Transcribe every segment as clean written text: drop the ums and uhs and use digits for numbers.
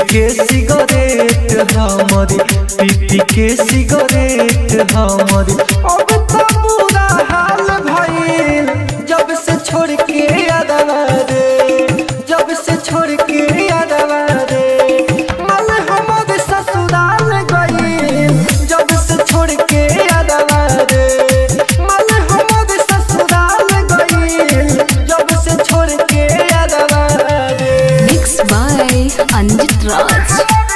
के सिगरेट हमारी, पी के सिगरेट हमारी। अब तो बुरा हाल भइल जब से छोड़ के यादवा रे, जब से छोड़ के यादवा रे। मल हमारे ससुराल गइल जब से छोड़ के यादवा रे, मल हमारे ससुराल गइल जब से छोड़ के यादवा रे। Mix by Anjit Raj.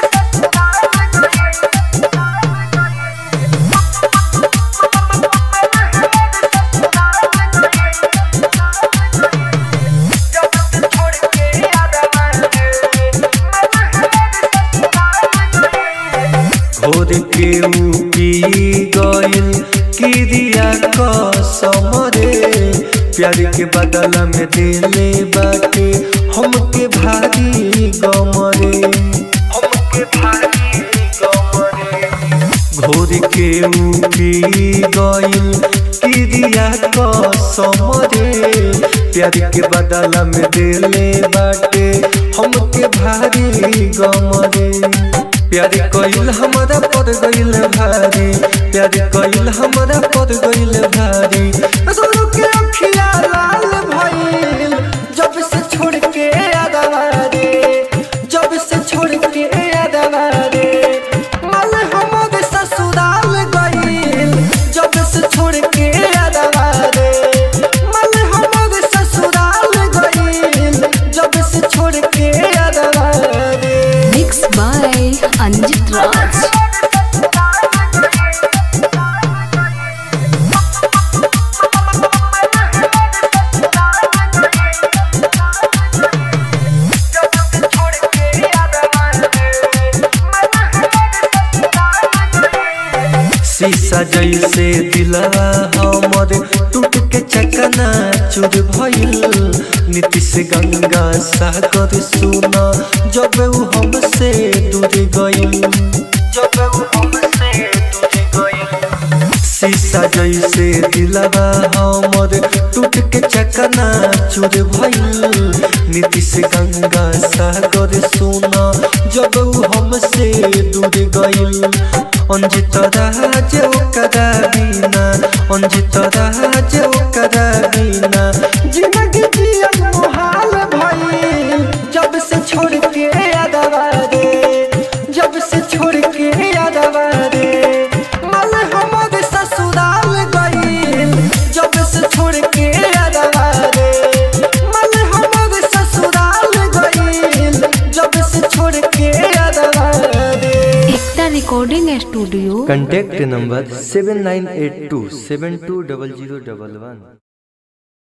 भोर के पी गइल किरिया कसम रे, प्यार के बदला में दिले बाटे हमके भारी गम रे, हमके भारी गम रे। भोर के पी गइल किरिया कसम रे, प्यार के बदला में दिले बाटे हमके भारी गम रे। प्यार कइल हमरा पर गइल भारी, प्यार कइल हमरा पर गइल भारी। सोनू के अखिया लाल भइल जब से छोड़ के यादवा रे, जब से छोड़ के यादवा रे। मल हमारे ससुराल गइल जब से छोड़ के यादवा रे, मल हमारे ससुराल गइल जब से छोड़ के यादवा रे। Mix by Anjit Raj. शीशा जैसे दिलवा हमर टूट के चकना चूर भइल। नीतीश गंगा सागर सुना जब उ हमसे दूर गइल, जब उ हमसे दूर गइल। शीशा जैसे दिलवा हमर टूट के चकना चूर भइल। नीतीश गंगा सागर सुना जब उ हमसे दूर गइल। अंजित राज ओकरा बिना, अंजित राज ओकरा बिना। जिंदगी जियन मुहाल भइल जब से छोड़ के यादवा रे, जब से छोड़ के यादवा रे। मल हमारे ससुराल गइल जब से छोड़ के यादवा रे, मल हमारे ससुराल गइल जब से छोड़ के यादवा रे। Ekta recording studio. Contact number 7982720011।